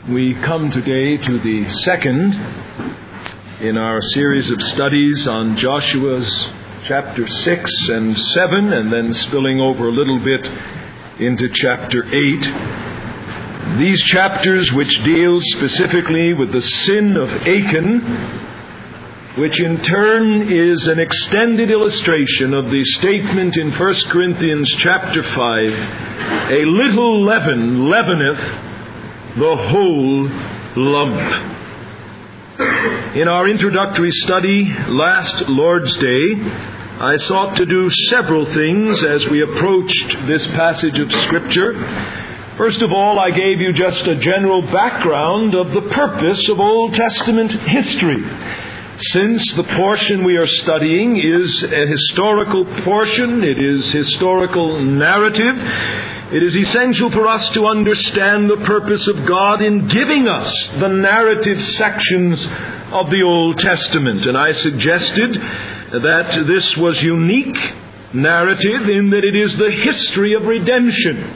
We come today to the second in our series of studies on Joshua's chapter 6 and 7, and then spilling over a little bit into chapter 8. These chapters, which deal specifically with the sin of Achan, which in turn is an extended illustration of the statement in 1 Corinthians chapter 5, a little leaven leaveneth the whole lump. In our introductory study last Lord's Day, I sought to do several things as we approached this passage of Scripture. First of all, I gave you just a general background of the purpose of Old Testament history. Since the portion we are studying is a historical portion, it is historical narrative, it is essential for us to understand the purpose of God in giving us the narrative sections of the Old Testament. And I suggested that this was unique narrative in that it is the history of redemption.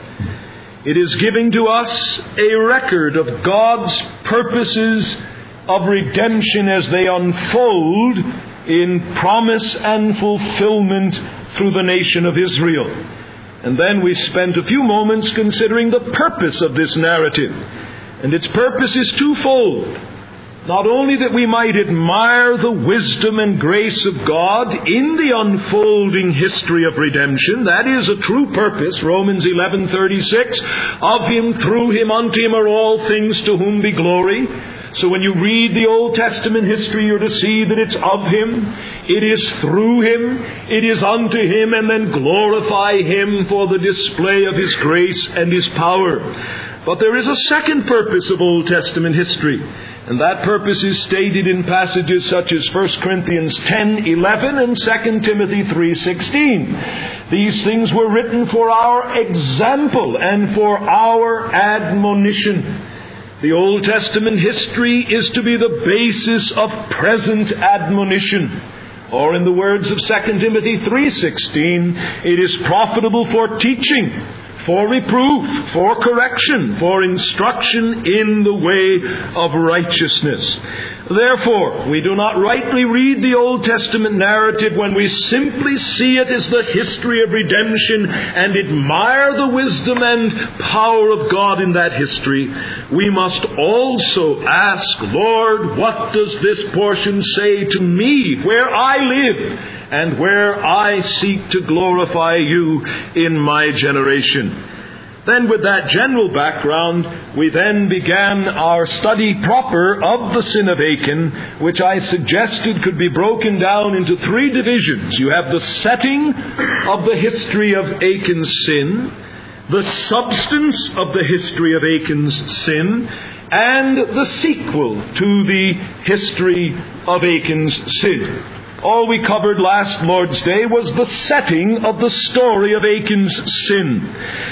It is giving to us a record of God's purposes of redemption as they unfold in promise and fulfillment through the nation of Israel. And then we spent a few moments considering the purpose of this narrative. And its purpose is twofold. Not only that we might admire the wisdom and grace of God in the unfolding history of redemption. That is a true purpose. Romans 11:36, of Him, through Him, unto Him are all things, to whom be glory. So when you read the Old Testament history, you're to see that it's of Him, it is through Him, it is unto Him, and then glorify Him for the display of His grace and His power. But there is a second purpose of Old Testament history, and that purpose is stated in passages such as 1 Corinthians 10:11 and 2 Timothy 3:16. These things were written for our example and for our admonition. The Old Testament history is to be the basis of present admonition. Or in the words of 2 Timothy 3:16, it is profitable for teaching, for reproof, for correction, for instruction in the way of righteousness. Therefore, we do not rightly read the Old Testament narrative when we simply see it as the history of redemption and admire the wisdom and power of God in that history. We must also ask, Lord, what does this portion say to me, where I live and where I seek to glorify you in my generation? Then with that general background, we then began our study proper of the sin of Achan, which I suggested could be broken down into three divisions. You have the setting of the history of Achan's sin, the substance of the history of Achan's sin, and the sequel to the history of Achan's sin. All we covered last Lord's Day was the setting of the story of Achan's sin.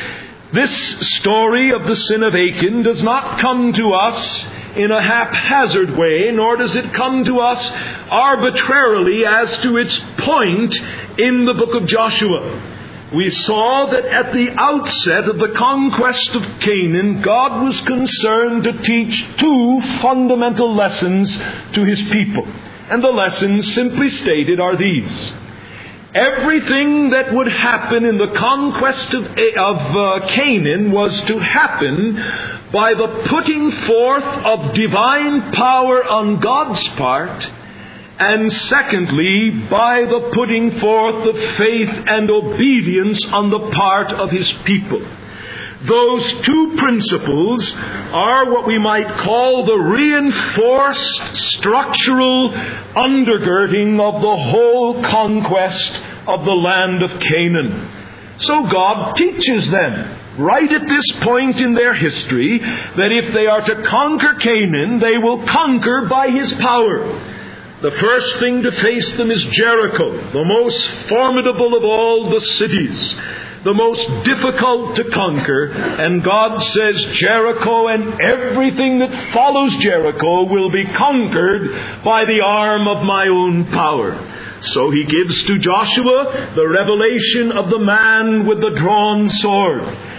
This story of the sin of Achan does not come to us in a haphazard way, nor does it come to us arbitrarily as to its point in the book of Joshua. We saw that at the outset of the conquest of Canaan, God was concerned to teach two fundamental lessons to His people. And the lessons, simply stated, are these. Everything that would happen in the conquest of Canaan was to happen by the putting forth of divine power on God's part, and secondly, by the putting forth of faith and obedience on the part of His people. Those two principles are what we might call the reinforced structural undergirding of the whole conquest of the land of Canaan. So God teaches them right at this point in their history that if they are to conquer Canaan, they will conquer by His power. The first thing to face them is Jericho, the most formidable of all the cities, the most difficult to conquer. And God says Jericho and everything that follows Jericho will be conquered by the arm of my own power. So He gives to Joshua the revelation of the man with the drawn sword.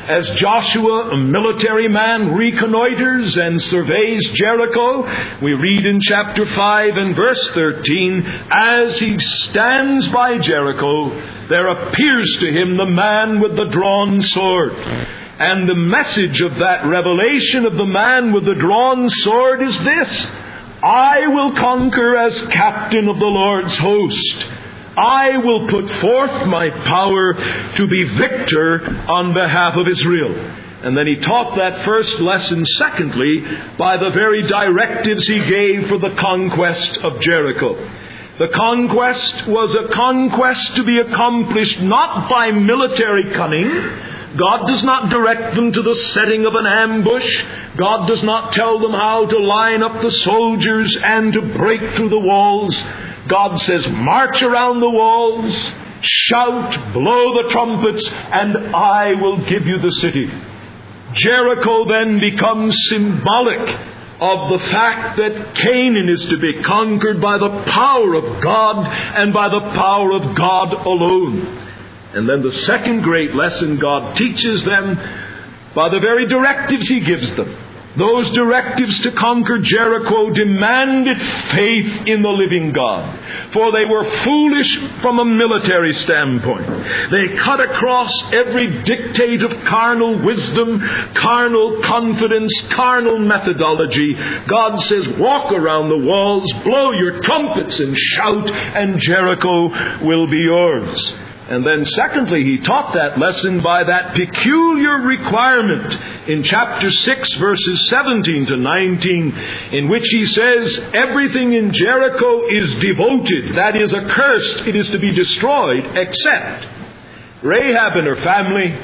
as Joshua, a military man, reconnoiters and surveys Jericho. We read in chapter 5 and verse 13, as he stands by Jericho, there appears to him the man with the drawn sword. And the message of that revelation of the man with the drawn sword is this: I will conquer as captain of the Lord's host. I will put forth my power to be victor on behalf of Israel. And then he taught that first lesson, secondly, by the very directives he gave for the conquest of Jericho. The conquest was a conquest to be accomplished not by military cunning. God does not direct them to the setting of an ambush. God does not tell them how to line up the soldiers and to break through the walls. God says, march around the walls, shout, blow the trumpets, and I will give you the city. Jericho then becomes symbolic of the fact that Canaan is to be conquered by the power of God and by the power of God alone. And then the second great lesson God teaches them by the very directives he gives them. Those directives to conquer Jericho demanded faith in the living God, for they were foolish from a military standpoint. They cut across every dictate of carnal wisdom, carnal confidence, carnal methodology. God says, walk around the walls, blow your trumpets and shout, and Jericho will be yours. And then secondly, he taught that lesson by that peculiar requirement in chapter 6, verses 17 to 19, in which he says, everything in Jericho is devoted, that is accursed, it is to be destroyed, except Rahab and her family,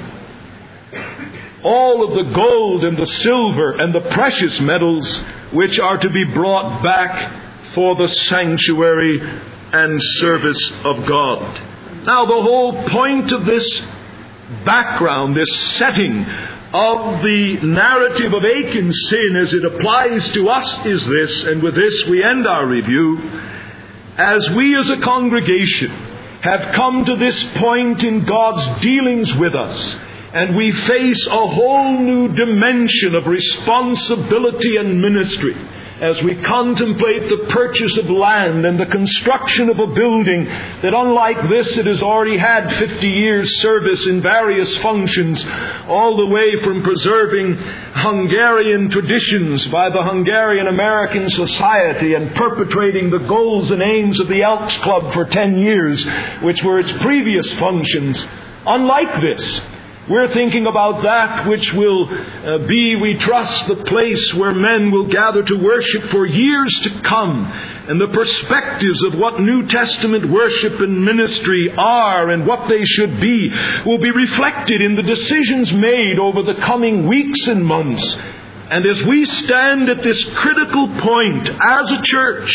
all of the gold and the silver and the precious metals which are to be brought back for the sanctuary and service of God. Now, the whole point of this background, this setting of the narrative of Achan's sin as it applies to us is this, and with this we end our review. As we as a congregation have come to this point in God's dealings with us, and we face a whole new dimension of responsibility and ministry, as we contemplate the purchase of land and the construction of a building that, unlike this, it has already had 50 years' service in various functions, all the way from preserving Hungarian traditions by the Hungarian American Society and perpetrating the goals and aims of the Elks Club for 10 years, which were its previous functions. Unlike this, we're thinking about that which will be, we trust, the place where men will gather to worship for years to come. And the perspectives of what New Testament worship and ministry are and what they should be will be reflected in the decisions made over the coming weeks and months. And as we stand at this critical point as a church,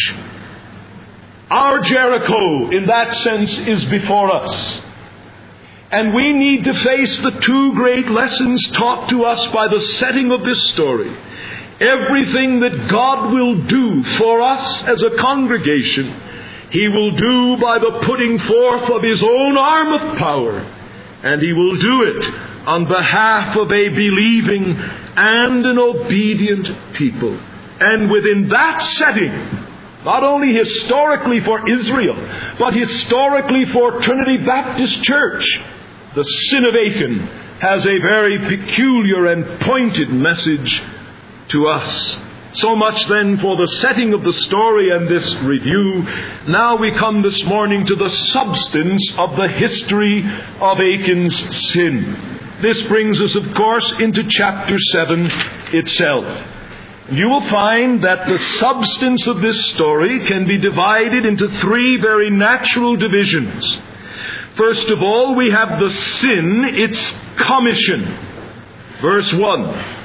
our Jericho, in that sense, is before us. And we need to face the two great lessons taught to us by the setting of this story. Everything that God will do for us as a congregation, He will do by the putting forth of His own arm of power. And He will do it on behalf of a believing and an obedient people. And within that setting, not only historically for Israel, but historically for Trinity Baptist Church, the sin of Achan has a very peculiar and pointed message to us. So much then for the setting of the story and this review. Now we come this morning to the substance of the history of Achan's sin. This brings us, of course, into chapter 7 itself. You will find that the substance of this story can be divided into three very natural divisions. First of all, we have the sin, its commission. Verse 1.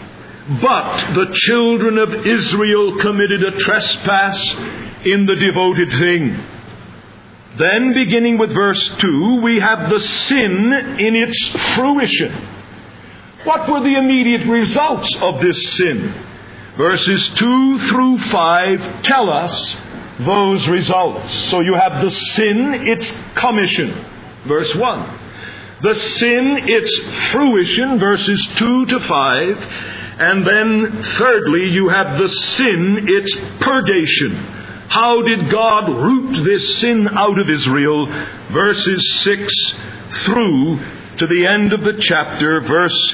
But the children of Israel committed a trespass in the devoted thing. Then, beginning with verse 2, we have the sin in its fruition. What were the immediate results of this sin? Verses 2 through 5 tell us those results. So you have the sin, its commission. Verse 1. the sin, its fruition, verses 2 to 5, and then thirdly, you have the sin, its purgation. How did God root this sin out of Israel? Verses 6 through to the end of the chapter, verse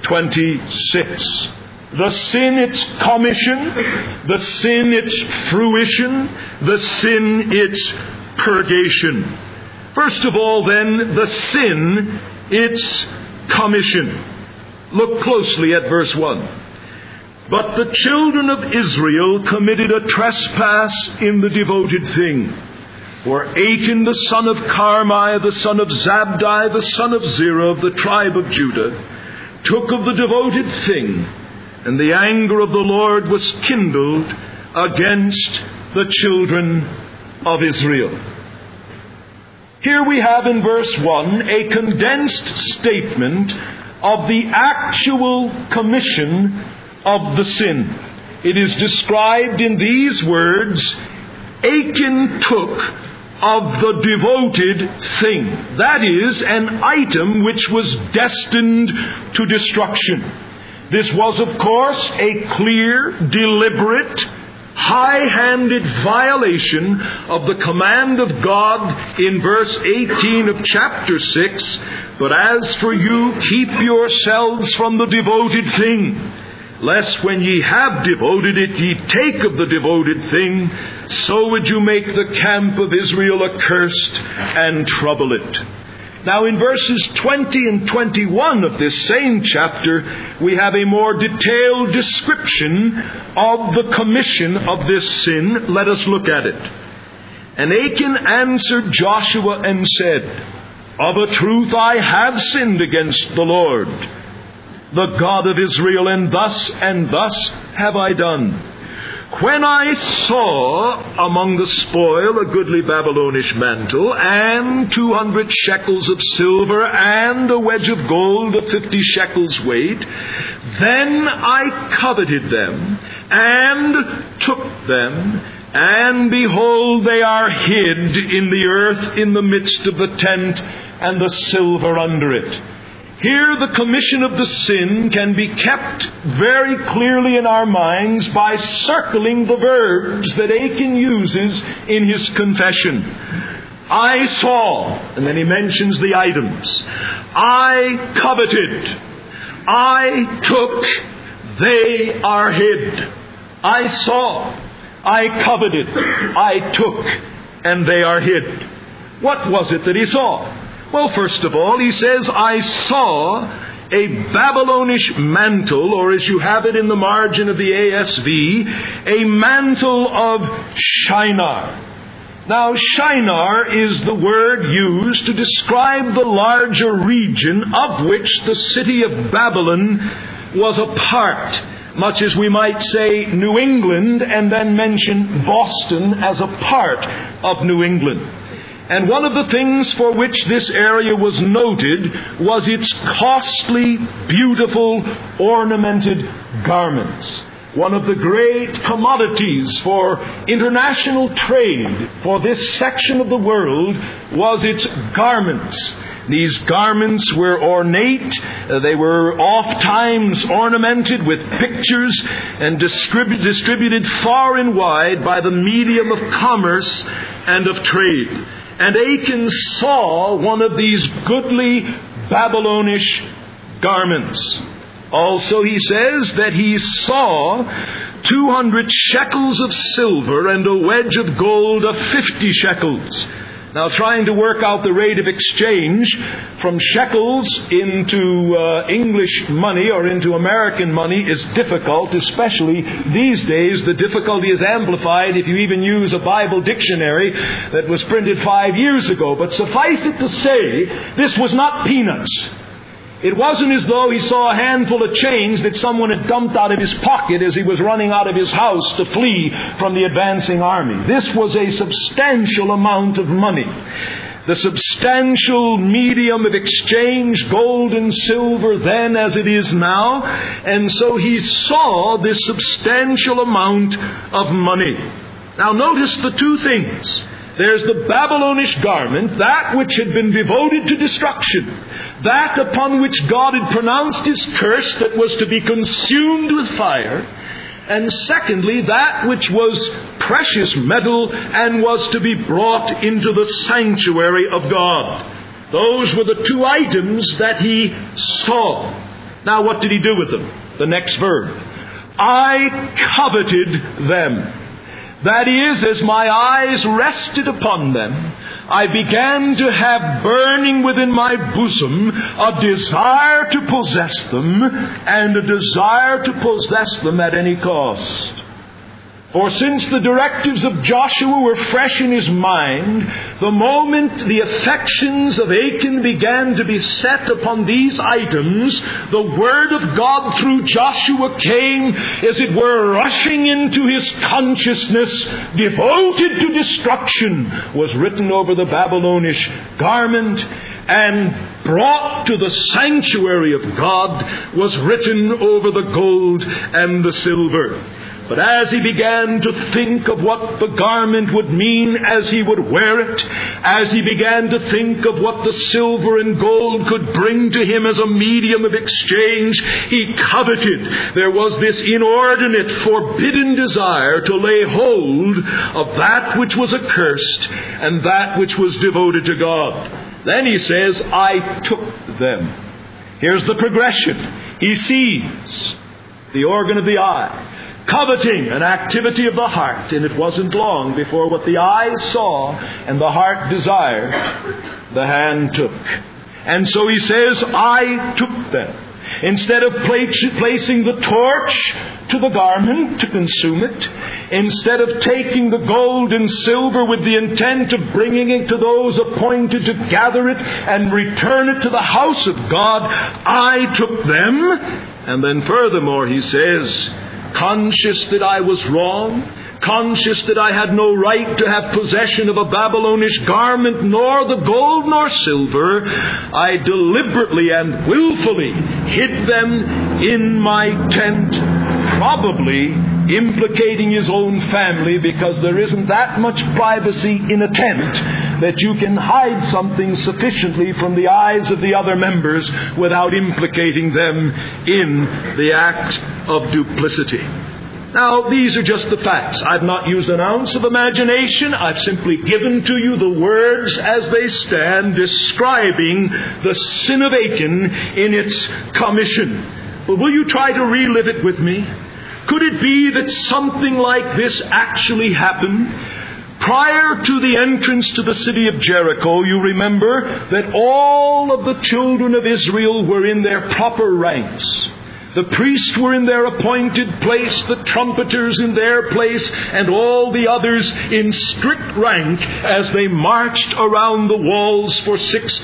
26. The sin, its commission, the sin, its fruition, the sin, its purgation. First of all, then, the sin, its commission. Look closely at verse 1. But the children of Israel committed a trespass in the devoted thing. For Achan the son of Carmi, the son of Zabdi, the son of Zerah of the tribe of Judah, took of the devoted thing, and the anger of the Lord was kindled against the children of Israel. Here we have in verse 1 a condensed statement of the actual commission of the sin. It is described in these words: Achan took of the devoted thing. That is, an item which was destined to destruction. This was, of course, a clear, deliberate, high-handed violation of the command of God in verse 18 of chapter 6. But as for you, keep yourselves from the devoted thing, lest when ye have devoted it, ye take of the devoted thing, so would you make the camp of Israel accursed and trouble it. Now in verses 20 and 21 of this same chapter, we have a more detailed description of the commission of this sin. Let us look at it. And Achan answered Joshua and said, Of a truth I have sinned against the Lord, the God of Israel, and thus have I done. When I saw among the spoil a goodly Babylonish mantle, and 200 shekels of silver, and a wedge of gold of 50 shekels weight, then I coveted them, and took them, and behold, they are hid in the earth in the midst of the tent, and the silver under it. Here the commission of the sin can be kept very clearly in our minds by circling the verbs that Achan uses in his confession. I saw, and then he mentions the items. I coveted. I took. They are hid. I saw. I coveted. I took. And they are hid. What was it that he saw? Well, first of all, he says, I saw a Babylonish mantle, or as you have it in the margin of the ASV, a mantle of Shinar. Now, Shinar is the word used to describe the larger region of which the city of Babylon was a part, much as we might say New England and then mention Boston as a part of New England. And one of the things for which this area was noted was its costly, beautiful, ornamented garments. One of the great commodities for international trade for this section of the world was its garments. These garments were ornate. They were oft times ornamented with pictures and distributed far and wide by the medium of commerce and of trade. And Achan saw one of these goodly Babylonish garments. Also, he says that he saw 200 shekels of silver and a wedge of gold of 50 shekels. Now, trying to work out the rate of exchange from shekels into English money or into American money is difficult, especially these days. The difficulty is amplified if you even use a Bible dictionary that was printed 5 years ago. But suffice it to say, this was not peanuts. It wasn't as though he saw a handful of change that someone had dumped out of his pocket as he was running out of his house to flee from the advancing army. This was a substantial amount of money. The substantial medium of exchange, gold and silver then as it is now. And so he saw this substantial amount of money. Now notice the two things There's the Babylonish garment, that which had been devoted to destruction, that upon which God had pronounced His curse that was to be consumed with fire, and secondly, that which was precious metal and was to be brought into the sanctuary of God. Those were the two items that he saw. Now, what did he do with them? The next verb. I coveted them. That is, as my eyes rested upon them, I began to have burning within my bosom a desire to possess them, and a desire to possess them at any cost. For since the directives of Joshua were fresh in his mind, the moment the affections of Achan began to be set upon these items, the Word of God through Joshua came, as it were, rushing into his consciousness. Devoted to destruction was written over the Babylonish garment, and brought to the sanctuary of God was written over the gold and the silver. But as he began to think of what the garment would mean as he would wear it, as he began to think of what the silver and gold could bring to him as a medium of exchange, he coveted. There was this inordinate, forbidden desire to lay hold of that which was accursed and that which was devoted to God. Then he says, I took them. Here's the progression. He sees the organ of the eye. Coveting, an activity of the heart, and it wasn't long before what the eyes saw and the heart desired, the hand took. And so he says, I took them. Instead of placing the torch to the garment to consume it, instead of taking the gold and silver with the intent of bringing it to those appointed to gather it and return it to the house of God, I took them. And then furthermore, he says, conscious that I was wrong, conscious that I had no right to have possession of a Babylonish garment, nor the gold nor silver, I deliberately and willfully hid them in my tent, probably implicating his own family, because there isn't that much privacy in a tent that you can hide something sufficiently from the eyes of the other members without implicating them in the act of duplicity. Now, these are just the facts. I've not used an ounce of imagination. I've simply given to you the words as they stand, describing the sin of Achan in its commission. But will you try to relive it with me? Could it be that something like this actually happened? Prior to the entrance to the city of Jericho, you remember that all of the children of Israel were in their proper ranks. The priests were in their appointed place, the trumpeters in their place, and all the others in strict rank as they marched around the walls for 6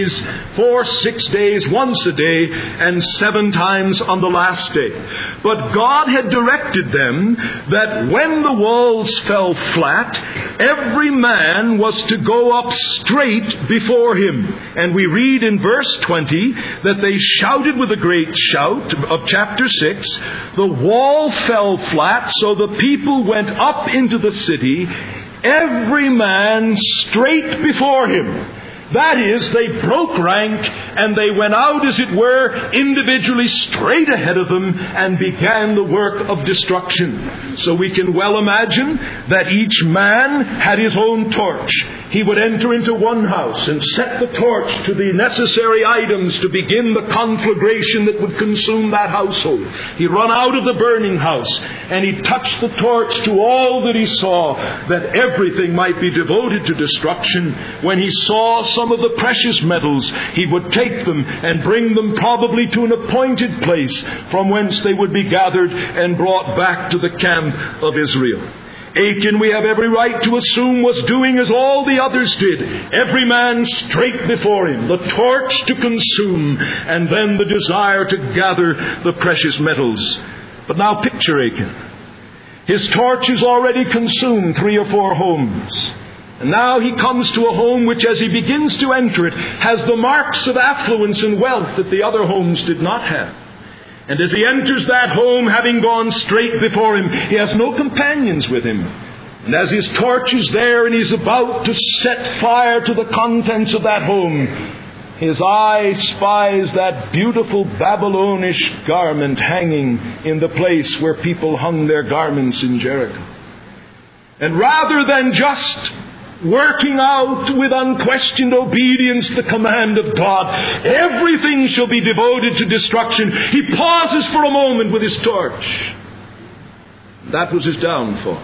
days, once a day, and 7 times on the last day. But God had directed them that when the walls fell flat, every man was to go up straight before him. And we read in verse 20 that they shouted with a great shout of chapter 6, the wall fell flat, so the people went up into the city, every man straight before him. That is, they broke rank and they went out, as it were, individually straight ahead of them and began the work of destruction. So we can well imagine that each man had his own torch. He would enter into one house and set the torch to the necessary items to begin the conflagration that would consume that household. He'd run out of the burning house and he'd touch the torch to all that he saw, that everything might be devoted to destruction. When he saw some of the precious metals, he would take them and bring them probably to an appointed place from whence they would be gathered and brought back to the camp of Israel. Achan, we have every right to assume, was doing as all the others did. Every man straight before him, the torch to consume, and then the desire to gather the precious metals. But now picture Achan. His torch is already consumed 3 or 4 homes. And now he comes to a home which, as he begins to enter it, has the marks of affluence and wealth that the other homes did not have. And as he enters that home, having gone straight before him, he has no companions with him. And as his torch is there and he's about to set fire to the contents of that home, his eye spies that beautiful Babylonish garment hanging in the place where people hung their garments in Jericho. And rather than just working out with unquestioned obedience the command of God, everything shall be devoted to destruction, he pauses for a moment with his torch. That was his downfall.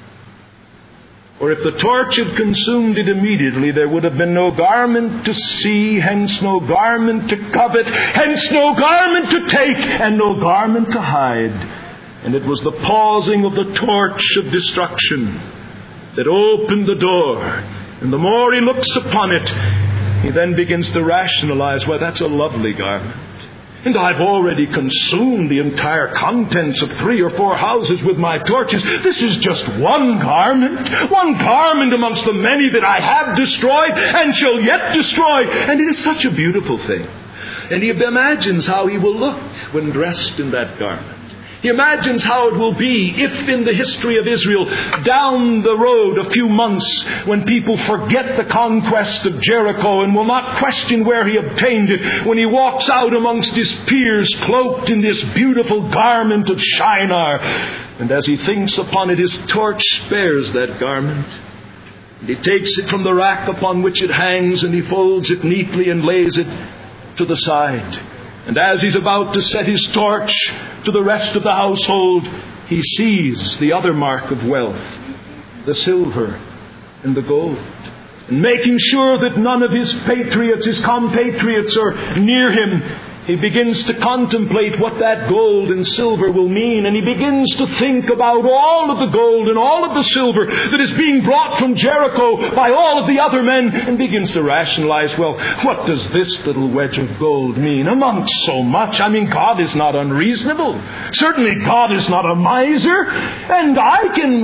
For if the torch had consumed it immediately, there would have been no garment to see, hence no garment to covet, hence no garment to take, and no garment to hide. And it was the pausing of the torch of destruction that opened the door. And the more he looks upon it, he then begins to rationalize, well, that's a lovely garment. And I've already consumed the entire contents of 3 or 4 houses with my torches. This is just one garment amongst the many that I have destroyed and shall yet destroy. And it is such a beautiful thing. And he imagines how he will look when dressed in that garment. He imagines how it will be if in the history of Israel, down the road a few months, when people forget the conquest of Jericho and will not question where he obtained it, when he walks out amongst his peers cloaked in this beautiful garment of Shinar. And as he thinks upon it, his torch spares that garment. And he takes it from the rack upon which it hangs and he folds it neatly and lays it to the side. And as he's about to set his torch to the rest of the household, he sees the other mark of wealth, the silver and the gold. And making sure that none of his compatriots are near him, he begins to contemplate what that gold and silver will mean. And he begins to think about all of the gold and all of the silver that is being brought from Jericho by all of the other men, and begins to rationalize, well, what does this little wedge of gold mean amongst so much? I mean, God is not unreasonable. Certainly God is not a miser. And God can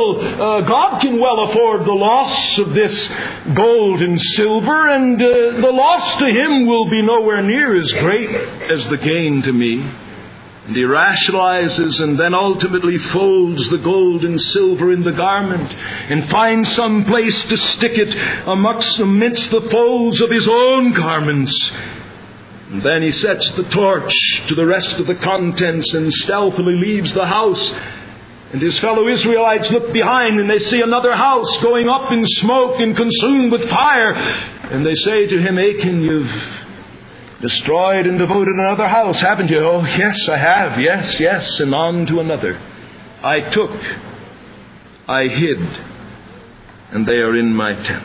well afford the loss of this gold and silver, and the loss to him will be nowhere near as great as the gain to me. And he rationalizes and then ultimately folds the gold and silver in the garment and finds some place to stick it amidst the folds of his own garments. And then he sets the torch to the rest of the contents and stealthily leaves the house. And his fellow Israelites look behind and they see another house going up in smoke and consumed with fire. And they say to him, Achan, you've destroyed and devoted another house, haven't you? Oh, yes, I have. Yes. And on to another. I took, I hid, and they are in my tent.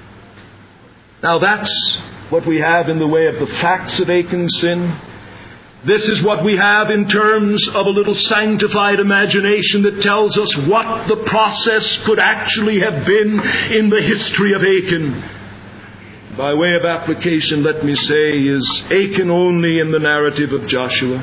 Now that's what we have in the way of the facts of Achan's sin. This is what we have in terms of a little sanctified imagination that tells us what the process could actually have been in the history of Achan. By way of application, let me say, is Achan only in the narrative of Joshua?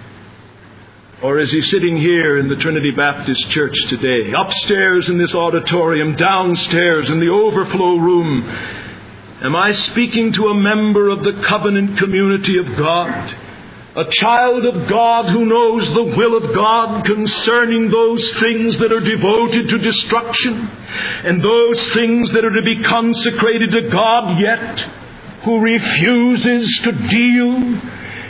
Or is he sitting here in the Trinity Baptist Church today, upstairs in this auditorium, downstairs in the overflow room? Am I speaking to a member of the covenant community of God? A child of God who knows the will of God concerning those things that are devoted to destruction and those things that are to be consecrated to God, yet who refuses to deal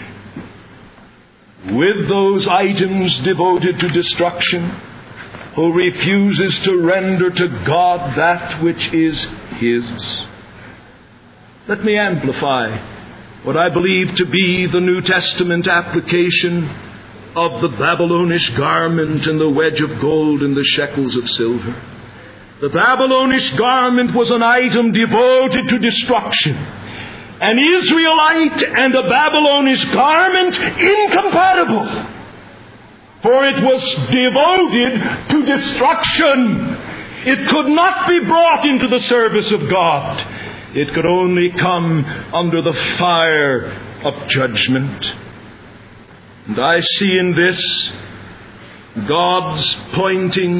with those items devoted to destruction, who refuses to render to God that which is His. Let me amplify what I believe to be the New Testament application of the Babylonish garment and the wedge of gold and the shekels of silver. The Babylonish garment was an item devoted to destruction. An Israelite and a Babylonish garment incompatible. For it was devoted to destruction. It could not be brought into the service of God. It could only come under the fire of judgment. And I see in this God's pointing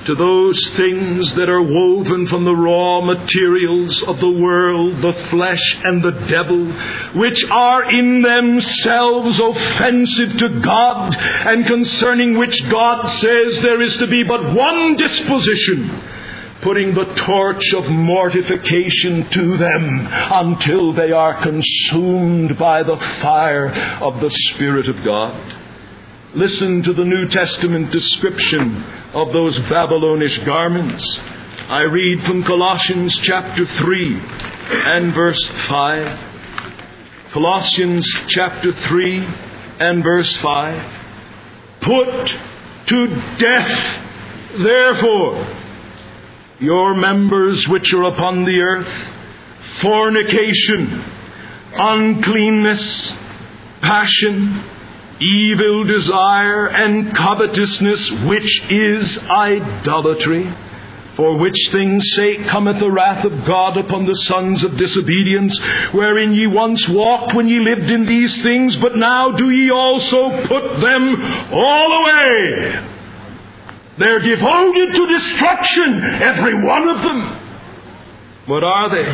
to those things that are woven from the raw materials of the world, the flesh and the devil, which are in themselves offensive to God, and concerning which God says there is to be but one disposition, putting the torch of mortification to them until they are consumed by the fire of the Spirit of God. Listen to the New Testament description of those Babylonish garments. I read from Colossians chapter 3 and verse 5. Colossians chapter 3 and verse 5. Put to death, therefore, your members which are upon the earth, fornication, uncleanness, passion, evil desire, and covetousness, which is idolatry, for which things' sake cometh the wrath of God upon the sons of disobedience, wherein ye once walked when ye lived in these things, but now do ye also put them all away. They're devoted to destruction, every one of them. What are they?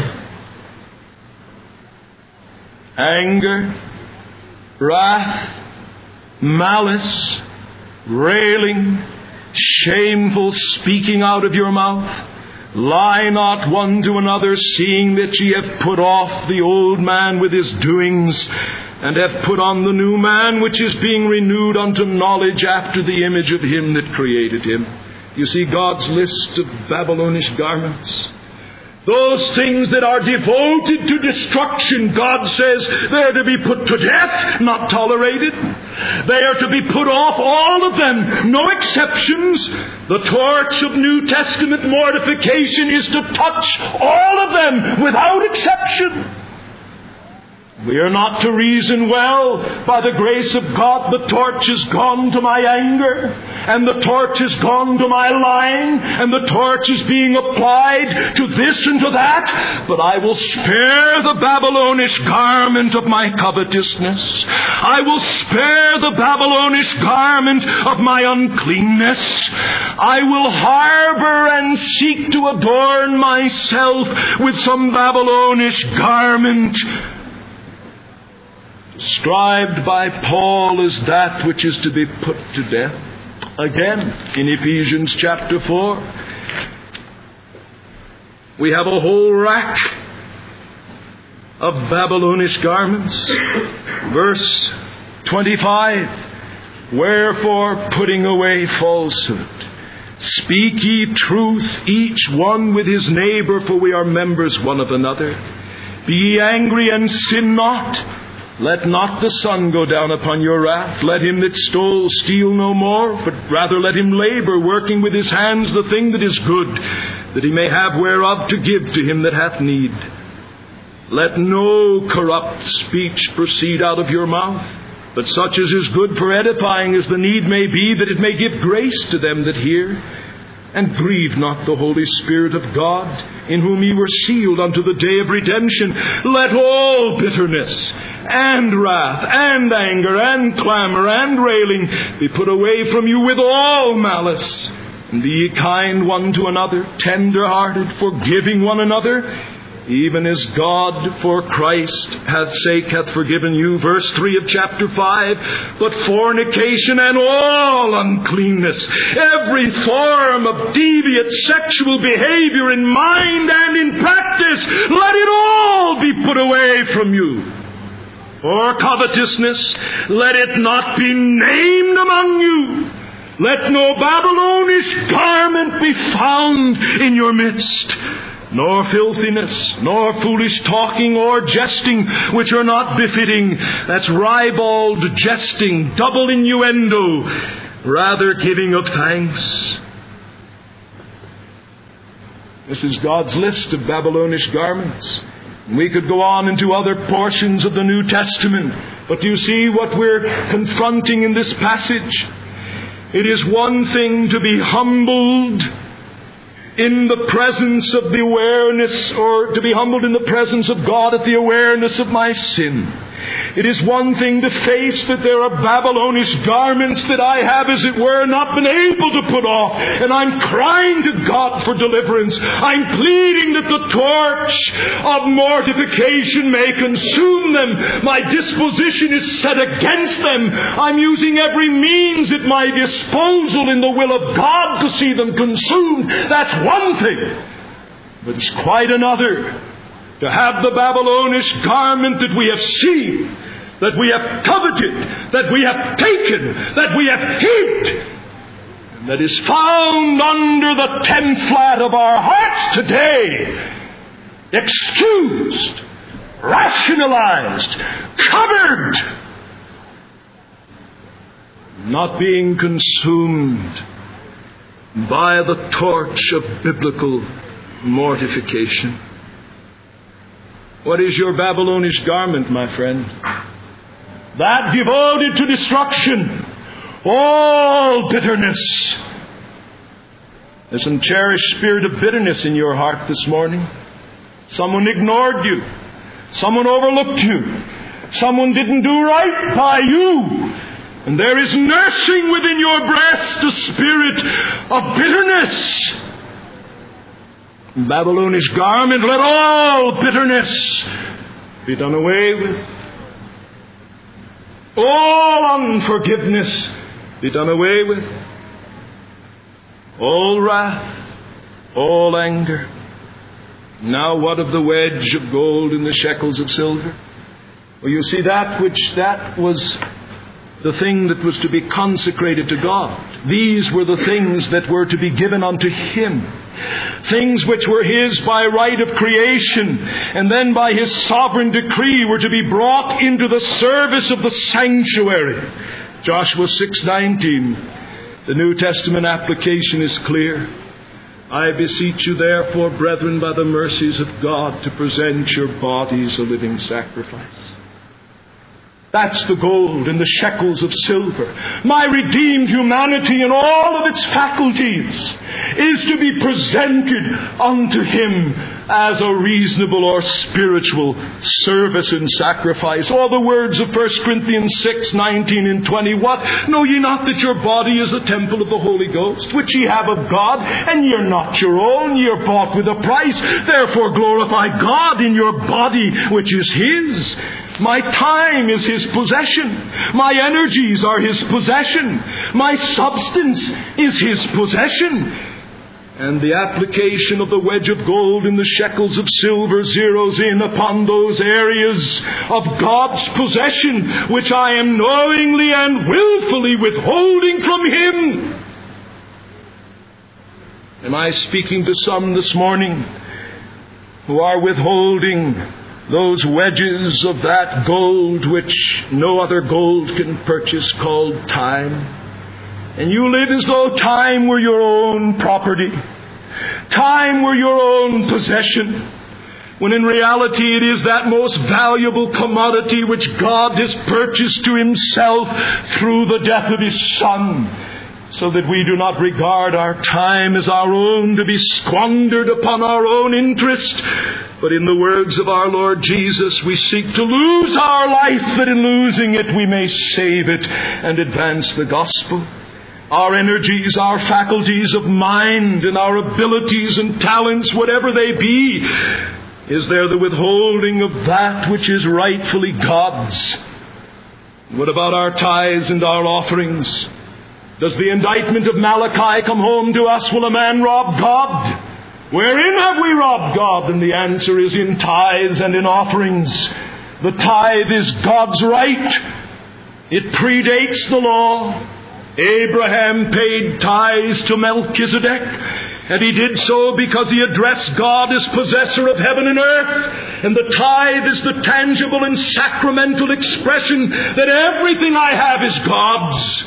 Anger, wrath, malice, railing, shameful speaking out of your mouth. Lie not one to another, seeing that ye have put off the old man with his doings, and have put on the new man, which is being renewed unto knowledge after the image of him that created him. You see God's list of Babylonish garments. Those things that are devoted to destruction, God says they are to be put to death, not tolerated. They are to be put off, all of them, no exceptions. The torch of New Testament mortification is to touch all of them without exception. We are not to reason, well, by the grace of God, the torch is gone to my anger, and the torch is gone to my lying, and the torch is being applied to this and to that, but I will spare the Babylonish garment of my covetousness. I will spare the Babylonish garment of my uncleanness. I will harbor and seek to adorn myself with some Babylonish garment described by Paul as that which is to be put to death. Again, in Ephesians chapter 4, we have a whole rack of Babylonish garments. Verse 25, wherefore, putting away falsehood, speak ye truth, each one with his neighbor, for we are members one of another. Be ye angry and sin not. Let not the sun go down upon your wrath. Let him that stole steal no more, but rather let him labor, working with his hands the thing that is good, that he may have whereof to give to him that hath need. Let no corrupt speech proceed out of your mouth, but such as is good for edifying as the need may be, that it may give grace to them that hear. And grieve not the Holy Spirit of God, in whom ye were sealed unto the day of redemption. Let all bitterness and wrath and anger and clamor and railing be put away from you with all malice. And be ye kind one to another, tender-hearted, forgiving one another, even as God for Christ's sake hath forgiven you. Verse 3 of chapter 5. But fornication and all uncleanness, every form of deviant sexual behavior in mind and in practice, let it all be put away from you. Or covetousness, let it not be named among you. Let no Babylonish garment be found in your midst, nor filthiness, nor foolish talking, or jesting, which are not befitting. That's ribald jesting, double innuendo, rather giving of thanks. This is God's list of Babylonish garments. We could go on into other portions of the New Testament, but do you see what we're confronting in this passage? It is one thing to be humbled in the presence of the awareness, or to be humbled in the presence of God at the awareness of my sin. It is one thing to face that there are Babylonish garments that I have, as it were, not been able to put off. And I'm crying to God for deliverance. I'm pleading that the torch of mortification may consume them. My disposition is set against them. I'm using every means at my disposal in the will of God to see them consumed. That's one thing. But it's quite another to have the Babylonish garment that we have seen, that we have coveted, that we have taken, that we have hid, and that is found under the 10 flat of our hearts today, excused, rationalized, covered, not being consumed by the torch of biblical mortification. What is your Babylonish garment, my friend? That devoted to destruction, all bitterness. There's some cherished spirit of bitterness in your heart this morning. Someone ignored you. Someone overlooked you. Someone didn't do right by you. And there is nursing within your breast a spirit of bitterness. Babylonish garment, let all bitterness be done away with. All unforgiveness be done away with. All wrath, all anger. Now what of the wedge of gold and the shekels of silver? Well, you see, that was the thing that was to be consecrated to God. These were the things that were to be given unto Him. Things which were His by right of creation, and then by His sovereign decree were to be brought into the service of the sanctuary. Joshua 6:19. The New Testament application is clear. I beseech you therefore, brethren, by the mercies of God, to present your bodies a living sacrifice. That's the gold and the shekels of silver. My redeemed humanity in all of its faculties is to be presented unto Him as a reasonable or spiritual service and sacrifice. All the words of 1 Corinthians 6:19 and 20. What? Know ye not that your body is a temple of the Holy Ghost, which ye have of God, and ye are not your own, ye are bought with a price. Therefore glorify God in your body, which is His. My time is His possession. My energies are His possession. My substance is His possession. And the application of the wedge of gold and the shekels of silver zeroes in upon those areas of God's possession which I am knowingly and willfully withholding from Him. Am I speaking to some this morning who are withholding those wedges of that gold which no other gold can purchase, called time? And you live as though time were your own property, time were your own possession, when in reality it is that most valuable commodity which God has purchased to Himself through the death of His Son, so that we do not regard our time as our own to be squandered upon our own interest. But in the words of our Lord Jesus, we seek to lose our life, that in losing it we may save it and advance the gospel. Our energies, our faculties of mind, and our abilities and talents, whatever they be, is there the withholding of that which is rightfully God's? What about our tithes and our offerings? Does the indictment of Malachi come home to us? Will a man rob God? Wherein have we robbed God? And the answer is in tithes and in offerings. The tithe is God's right. It predates the law. Abraham paid tithes to Melchizedek, and he did so because he addressed God as possessor of heaven and earth. And the tithe is the tangible and sacramental expression that everything I have is God's.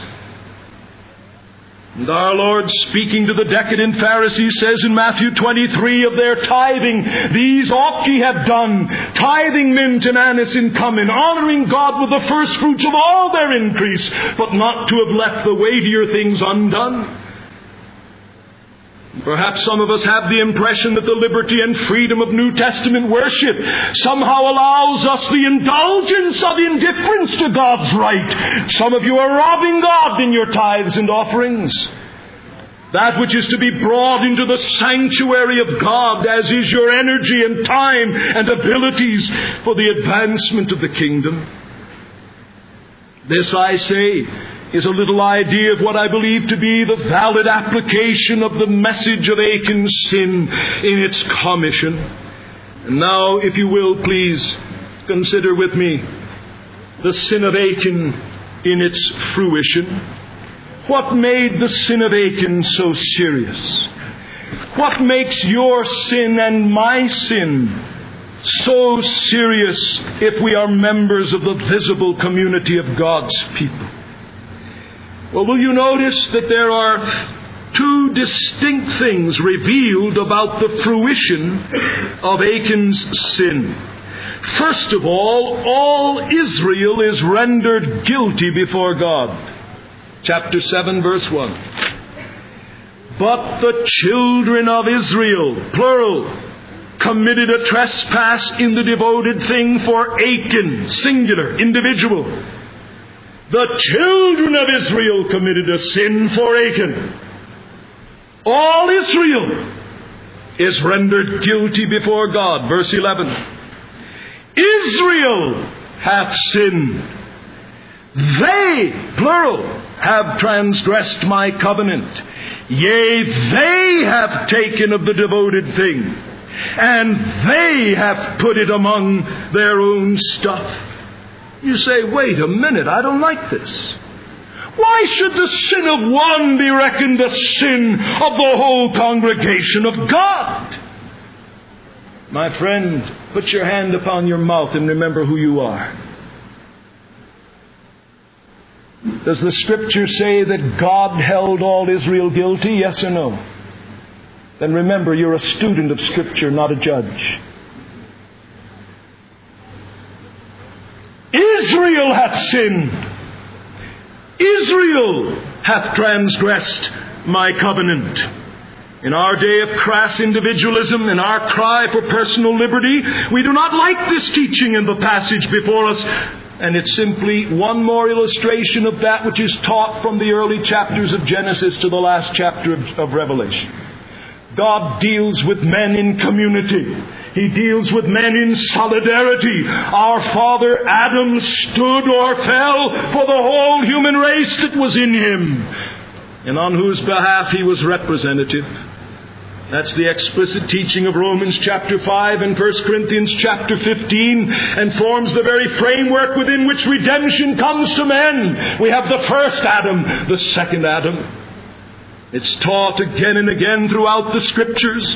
And our Lord, speaking to the decadent Pharisees, says in Matthew 23 of their tithing, these ought ye have done, tithing mint and anise in cumin, honouring God with the first fruits of all their increase, but not to have left the weightier things undone. Perhaps some of us have the impression that the liberty and freedom of New Testament worship somehow allows us the indulgence of indifference to God's right. Some of you are robbing God in your tithes and offerings. That which is to be brought into the sanctuary of God, as is your energy and time and abilities for the advancement of the kingdom. This, I say, is a little idea of what I believe to be the valid application of the message of Achan's sin in its commission. And now, if you will, please consider with me the sin of Achan in its fruition. What made the sin of Achan so serious? What makes your sin and my sin so serious if we are members of the visible community of God's people? Well, will you notice that there are two distinct things revealed about the fruition of Achan's sin. First of all Israel is rendered guilty before God. Chapter 7, verse 1. But the children of Israel, plural, committed a trespass in the devoted thing for Achan, singular, individual. The children of Israel committed a sin for Achan. All Israel is rendered guilty before God. Verse 11. Israel hath sinned. They, plural, have transgressed my covenant. Yea, they have taken of the devoted thing, and they have put it among their own stuff. You say, wait a minute, I don't like this. Why should the sin of one be reckoned the sin of the whole congregation of God? My friend, put your hand upon your mouth and remember who you are. Does the Scripture say that God held all Israel guilty? Yes or no? Then remember, you're a student of Scripture, not a judge. Israel hath sinned. Israel hath transgressed my covenant. In our day of crass individualism and our cry for personal liberty, we do not like this teaching in the passage before us. And it's simply one more illustration of that which is taught from the early chapters of Genesis to the last chapter of Revelation. God deals with men in community. He deals with men in solidarity. Our father Adam stood or fell for the whole human race that was in him, and on whose behalf he was representative. That's the explicit teaching of Romans chapter 5 and 1 Corinthians chapter 15, and forms the very framework within which redemption comes to men. We have the first Adam, the second Adam. It's taught again and again throughout the Scriptures.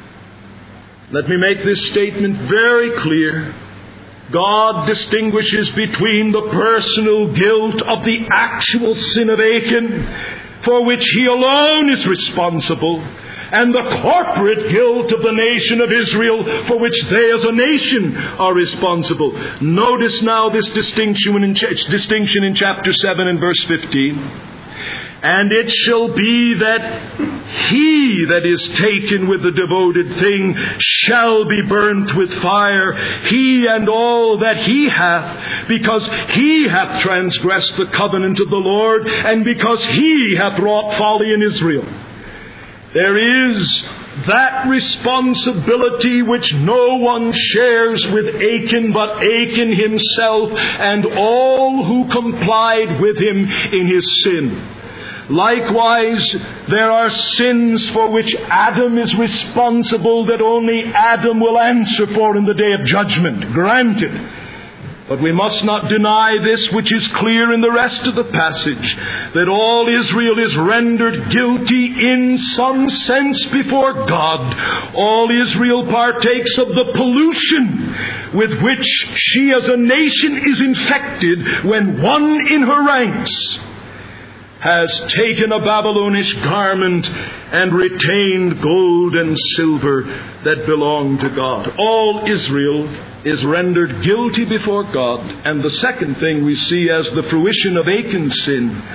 Let me make this statement very clear. God distinguishes between the personal guilt of the actual sin of Achan, for which he alone is responsible, and the corporate guilt of the nation of Israel, for which they as a nation are responsible. Notice now this distinction in chapter 7 and verse 15. And it shall be that he that is taken with the devoted thing shall be burnt with fire, he and all that he hath, because he hath transgressed the covenant of the Lord, and because he hath wrought folly in Israel. There is that responsibility which no one shares with Achan but Achan himself and all who complied with him in his sin. Likewise, there are sins for which Adam is responsible that only Adam will answer for in the day of judgment. Granted. But we must not deny this which is clear in the rest of the passage, that all Israel is rendered guilty in some sense before God. All Israel partakes of the pollution with which she as a nation is infected when one in her ranks has taken a Babylonish garment and retained gold and silver that belong to God. All Israel is rendered guilty before God. And the second thing we see as the fruition of Achan's sin,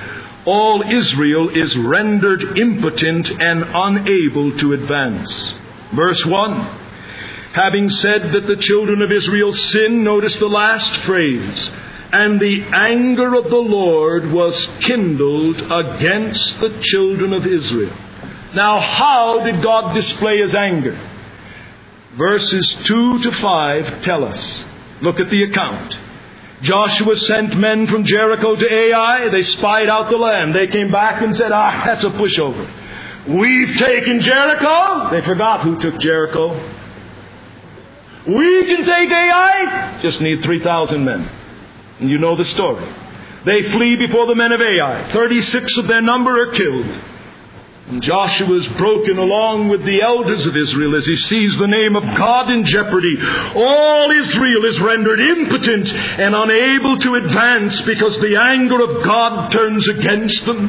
all Israel is rendered impotent and unable to advance. Verse 1. Having said that the children of Israel sin, notice the last phrase, and the anger of the Lord was kindled against the children of Israel. Now, how did God display His anger? Verses 2 to 5 tell us. Look at the account. Joshua sent men from Jericho to Ai. They spied out the land. They came back and said, that's a pushover. We've taken Jericho. They forgot who took Jericho. We can take Ai. Just need 3,000 men. And you know the story. They flee before the men of Ai. 36 of their number are killed. And Joshua is broken along with the elders of Israel as he sees the name of God in jeopardy. All Israel is rendered impotent and unable to advance because the anger of God turns against them.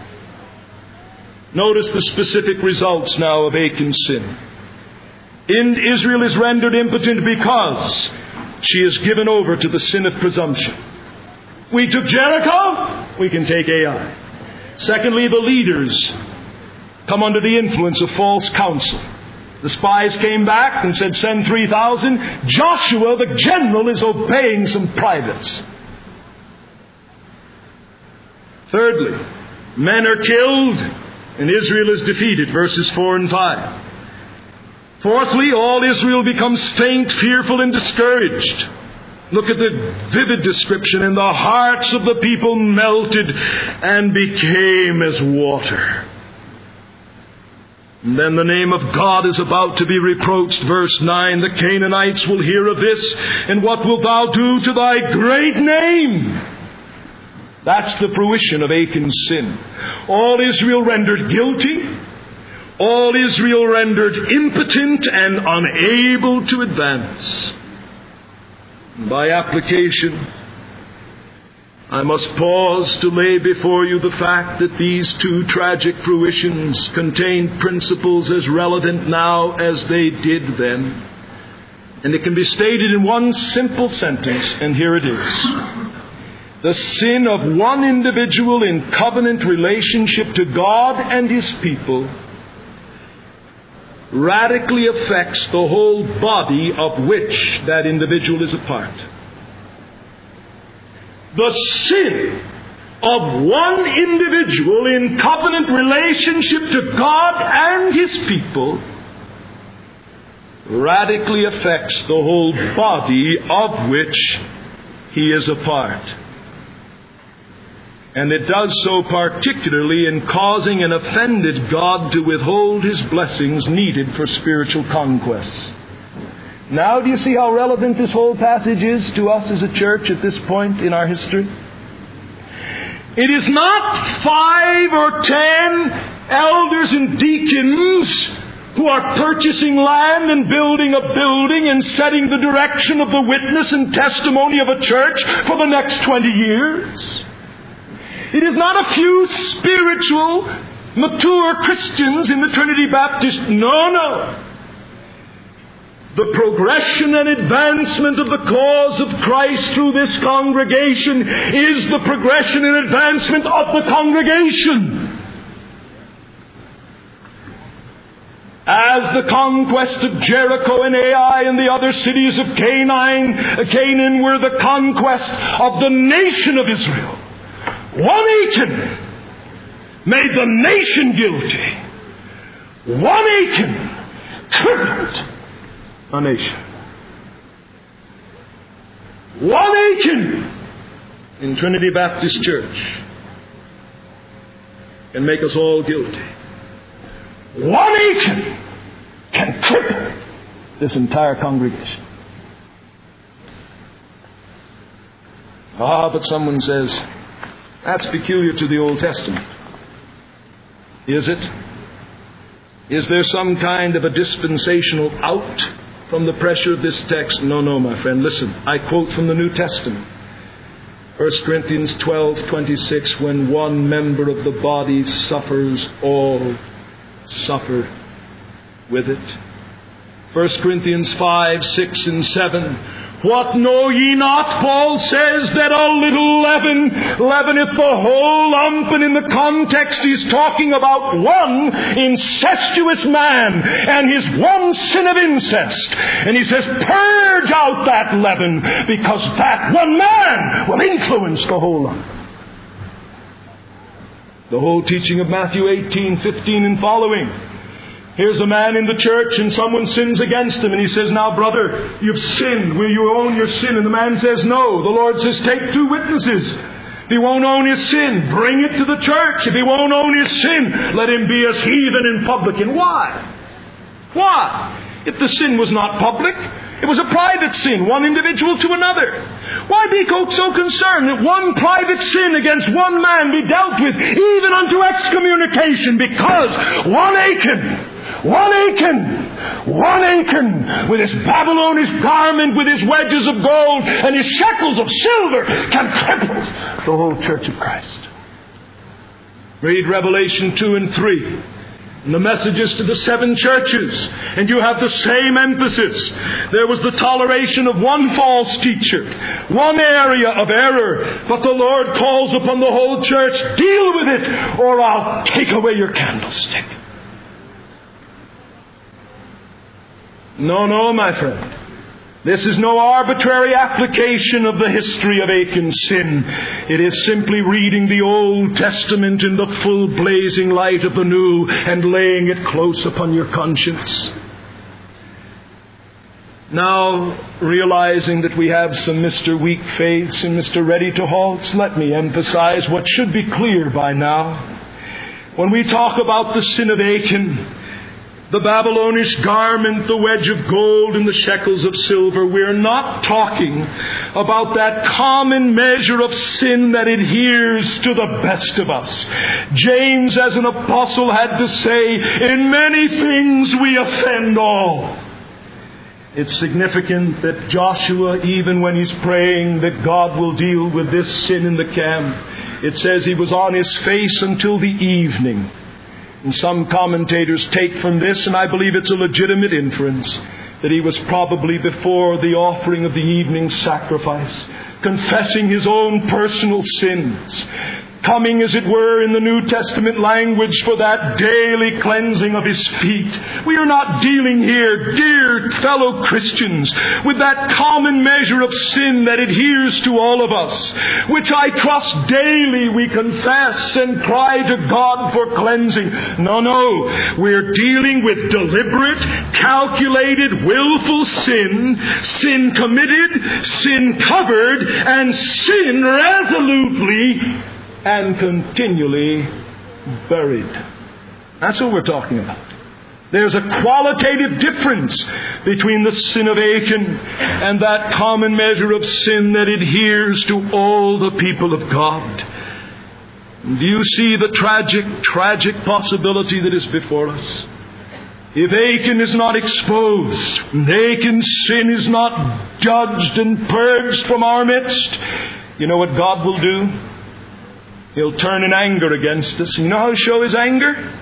Notice the specific results now of Achan's sin. Israel is rendered impotent because she is given over to the sin of presumption. We took Jericho, we can take Ai. Secondly, the leaders come under the influence of false counsel. The spies came back and said, send 3,000. Joshua, the general, is obeying some privates. Thirdly, men are killed and Israel is defeated. Verses 4 and 5. Fourthly, all Israel becomes faint, fearful, and discouraged. Look at the vivid description. And the hearts of the people melted and became as water. And then the name of God is about to be reproached. Verse 9, the Canaanites will hear of this, and what wilt thou do to thy great name? That's the fruition of Achan's sin. All Israel rendered guilty. All Israel rendered impotent and unable to advance. By application, I must pause to lay before you the fact that these two tragic fruitions contain principles as relevant now as they did then. And it can be stated in one simple sentence, and here it is. The sin of one individual in covenant relationship to God and His people radically affects the whole body of which that individual is a part. The sin of one individual in covenant relationship to God and His people radically affects the whole body of which he is a part. And it does so particularly in causing an offended God to withhold His blessings needed for spiritual conquests. Now, do you see how relevant this whole passage is to us as a church at this point in our history? It is not 5 or 10 elders and deacons who are purchasing land and building a building and setting the direction of the witness and testimony of a church for the next 20 years. It is not a few spiritual, mature Christians in the Trinity Baptist. No. The progression and advancement of the cause of Christ through this congregation is the progression and advancement of the congregation. As the conquest of Jericho and Ai and the other cities of Canaan were the conquest of the nation of Israel. One Achan made the nation guilty. One Achan crippled a nation. One Achan in Trinity Baptist Church can make us all guilty. One Achan can cripple this entire congregation. But someone says, that's peculiar to the Old Testament. Is it? Is there some kind of a dispensational out from the pressure of this text? No, my friend. Listen, I quote from the New Testament. 1 Corinthians 12:26, when one member of the body suffers, all suffer with it. 1 Corinthians 5, 6, and 7, What know ye not, Paul says, that a little leaven leaveneth the whole lump? And in the context he's talking about one incestuous man and his one sin of incest. And he says, purge out that leaven, because that one man will influence the whole lump. The whole teaching of Matthew 18:15 and following. Here's a man in the church and someone sins against him, and he says, now brother, you've sinned. Will you own your sin? And the man says, no. The Lord says, take 2 witnesses. If he won't own his sin, bring it to the church. If he won't own his sin, let him be as heathen and publican. Why? Why? If the sin was not public, it was a private sin, one individual to another. Why be so concerned that one private sin against one man be dealt with, even unto excommunication? Because one Achan, with his Babylonish garment, with his wedges of gold, and his shekels of silver, can cripple the whole church of Christ. Read Revelation 2 and 3. And the messages to the 7 churches, and you have the same emphasis. There was the toleration of one false teacher, one area of error, but the Lord calls upon the whole church, deal with it, or I'll take away your candlestick. No, my friend. This is no arbitrary application of the history of Achan's sin. It is simply reading the Old Testament in the full blazing light of the New and laying it close upon your conscience. Now, realizing that we have some Mr. Weak Faiths and Mr. Ready to Halts, let me emphasize what should be clear by now. When we talk about the sin of Achan, the Babylonish garment, the wedge of gold, and the shekels of silver, we're not talking about that common measure of sin that adheres to the best of us. James, as an apostle, had to say, in many things we offend all. It's significant that Joshua, even when he's praying that God will deal with this sin in the camp, it says he was on his face until the evening. And some commentators take from this, and I believe it's a legitimate inference, that he was probably before the offering of the evening sacrifice, confessing his own personal sins, coming, as it were, in the New Testament language, for that daily cleansing of his feet. We are not dealing here, dear fellow Christians, with that common measure of sin that adheres to all of us, which I trust daily we confess and cry to God for cleansing. No, we're dealing with deliberate, calculated, willful sin committed, sin covered, and sin resolutely and continually buried. That's what we're talking about. There's a qualitative difference between the sin of Achan and that common measure of sin that adheres to all the people of God. Do you see the tragic possibility that is before us? If Achan is not exposed, and Achan's sin is not judged and purged from our midst, you know what God will do? He'll turn in anger against us. You know how He'll show His anger?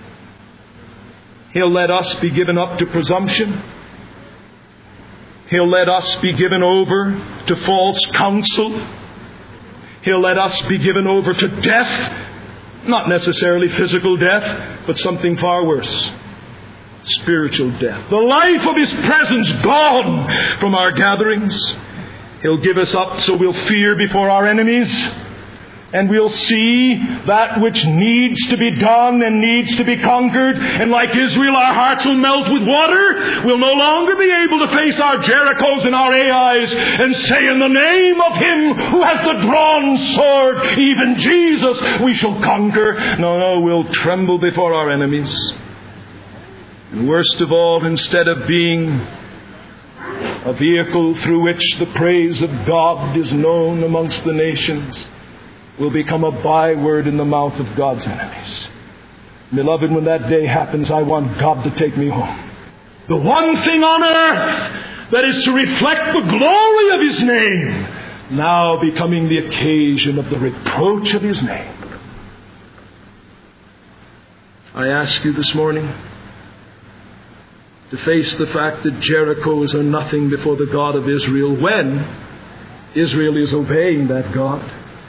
He'll let us be given up to presumption. He'll let us be given over to false counsel. He'll let us be given over to death. Not necessarily physical death, but something far worse. Spiritual death. The life of His presence gone from our gatherings. He'll give us up so we'll fear before our enemies. And we'll see that which needs to be done and needs to be conquered. And like Israel, our hearts will melt with water. We'll no longer be able to face our Jerichos and our Ai's and say, in the name of Him who has the drawn sword, even Jesus, we shall conquer. No, we'll tremble before our enemies. And worst of all, instead of being a vehicle through which the praise of God is known amongst the nations, will become a byword in the mouth of God's enemies. Beloved, when that day happens, I want God to take me home. The one thing on earth that is to reflect the glory of His name, now becoming the occasion of the reproach of His name. I ask you this morning, to face the fact that Jerichos are nothing before the God of Israel when Israel is obeying that God.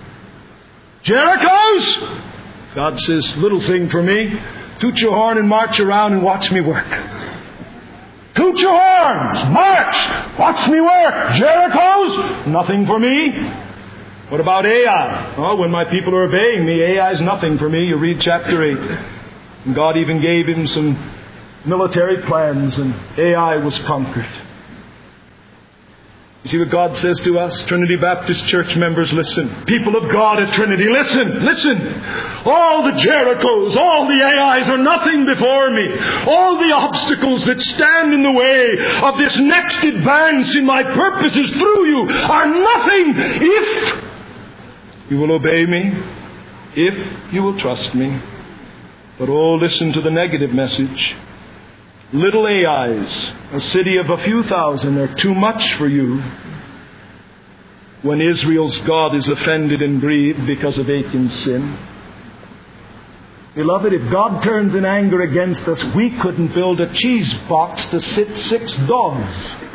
Jerichos! God says, little thing for me. Toot your horn and march around and watch me work. Toot your horns! March! Watch me work! Jerichos! Nothing for me. What about Ai? Oh, when my people are obeying me, Ai is nothing for me. You read chapter 8. And God even gave him some military plans, and Ai was conquered. You see what God says to us? Trinity Baptist Church members, listen. People of God at Trinity, listen, listen. All the Jerichos, all the Ai's are nothing before me. All the obstacles that stand in the way of this next advance in my purposes through you are nothing if you will obey me, if you will trust me. But oh, listen to the negative message. Little Ai's, a city of a few thousand, are too much for you when Israel's God is offended and grieved because of Achan's sin. Beloved, if God turns in anger against us, we couldn't build a cheese box to sit 6 dogs.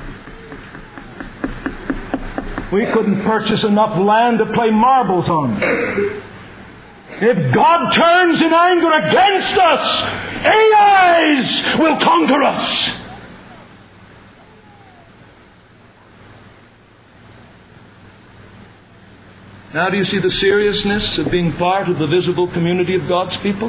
We couldn't purchase enough land to play marbles on. If God turns in anger against us, Ai's will conquer us. Now do you see the seriousness of being part of the visible community of God's people?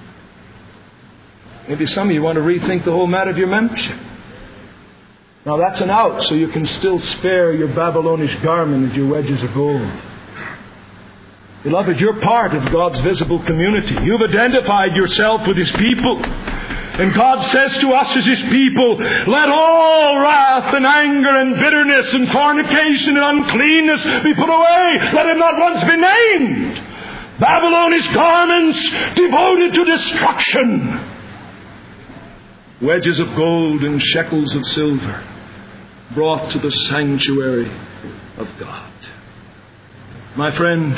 Maybe some of you want to rethink the whole matter of your membership. Now that's an out, so you can still spare your Babylonish garment and your wedges of gold. Beloved, you're part of God's visible community. You've identified yourself with His people. And God says to us as His people, let all wrath and anger and bitterness and fornication and uncleanness be put away. Let it not once be named. Babylonish garments devoted to destruction. Wedges of gold and shekels of silver brought to the sanctuary of God. My friend,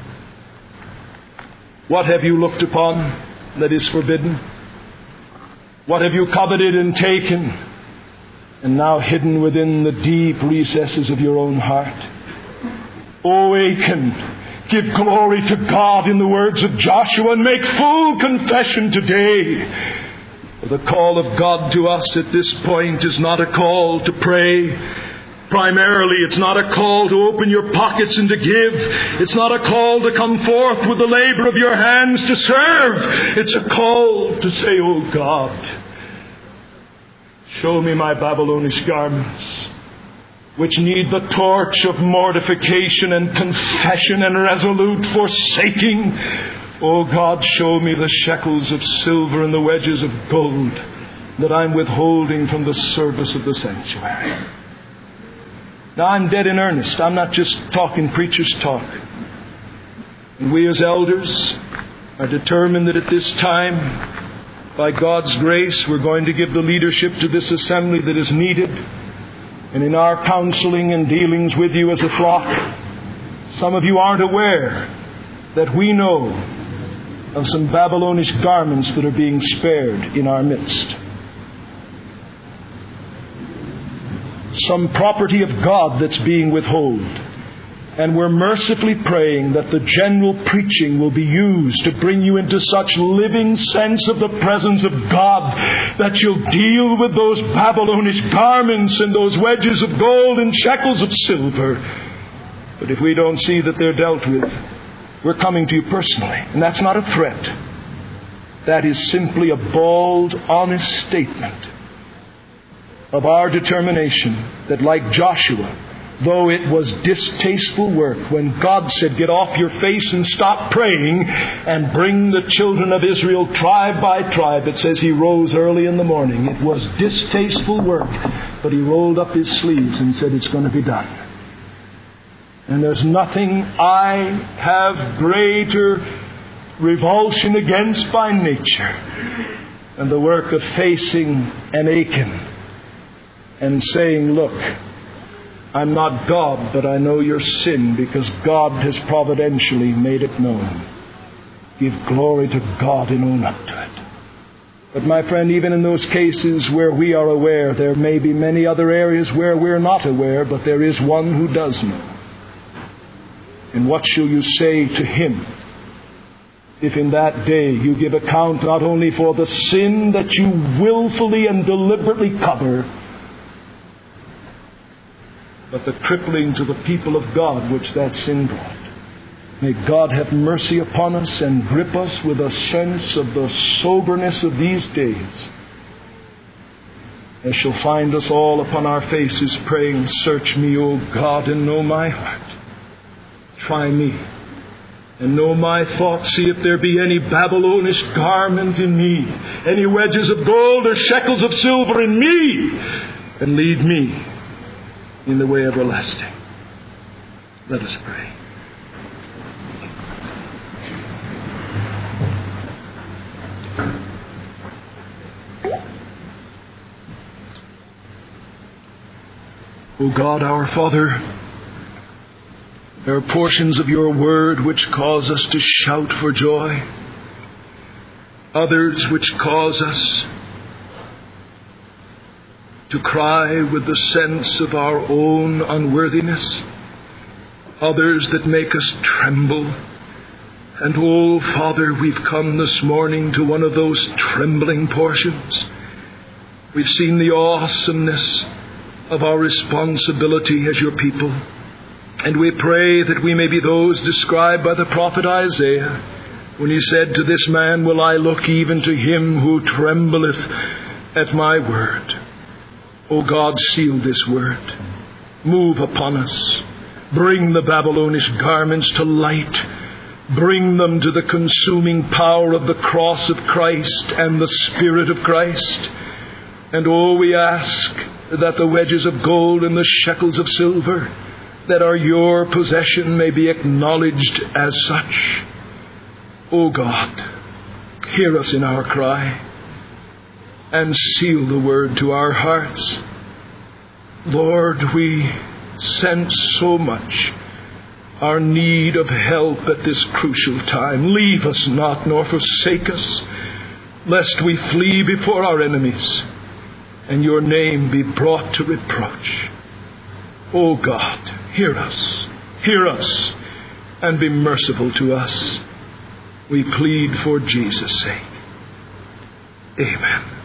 what have you looked upon that is forbidden? What have you coveted and taken and now hidden within the deep recesses of your own heart? O Achan, give glory to God in the words of Joshua and make full confession today. For the call of God to us at this point is not a call to pray. Primarily, it's not a call to open your pockets and to give. It's not a call to come forth with the labor of your hands to serve. It's a call to say, oh God, show me my Babylonish garments, which need the torch of mortification and confession and resolute forsaking. Oh God, show me the shekels of silver and the wedges of gold that I'm withholding from the service of the sanctuary. Now, I'm dead in earnest. I'm not just talking preacher's talk. And we as elders are determined that at this time, by God's grace, we're going to give the leadership to this assembly that is needed. And in our counseling and dealings with you as a flock, some of you aren't aware that we know of some Babylonish garments that are being spared in our midst. Some property of God that's being withheld. And we're mercifully praying that the general preaching will be used to bring you into such living sense of the presence of God that you'll deal with those Babylonish garments and those wedges of gold and shekels of silver. But if we don't see that they're dealt with, we're coming to you personally. And that's not a threat. That is simply a bald, honest statement of our determination that, like Joshua, though it was distasteful work, when God said, get off your face and stop praying and bring the children of Israel tribe by tribe, it says he rose early in the morning. It was distasteful work, but he rolled up his sleeves and said, it's going to be done. And there's nothing I have greater revulsion against by nature than the work of facing an Achan and saying, look, I'm not God, but I know your sin because God has providentially made it known. Give glory to God and own up to it. But my friend, even in those cases where we are aware, there may be many other areas where we're not aware, but there is one who does know. And what shall you say to him if in that day you give account not only for the sin that you willfully and deliberately cover, but the crippling to the people of God which that sin brought? May God have mercy upon us and grip us with a sense of the soberness of these days, as shall find us all upon our faces praying, "Search me, O God, and know my heart. Try me, and know my thoughts. See if there be any Babylonish garment in me, any wedges of gold or shekels of silver in me, and lead me in the way everlasting." Let us pray. O God, our Father, there are portions of your word which cause us to shout for joy, others which cause us to cry with the sense of our own unworthiness, others that make us tremble. And, oh, Father, we've come this morning to one of those trembling portions. We've seen the awesomeness of our responsibility as your people. And we pray that we may be those described by the prophet Isaiah when he said, "To this man will I look, even to him who trembleth at my word." O God, seal this word. Move upon us. Bring the Babylonish garments to light. Bring them to the consuming power of the cross of Christ and the Spirit of Christ. And we ask that the wedges of gold and the shekels of silver that are your possession may be acknowledged as such. O God, hear us in our cry and seal the word to our hearts. Lord, we sense so much our need of help at this crucial time. Leave us not, nor forsake us, lest we flee before our enemies and your name be brought to reproach. O God, hear us, and be merciful to us. We plead for Jesus' sake. Amen.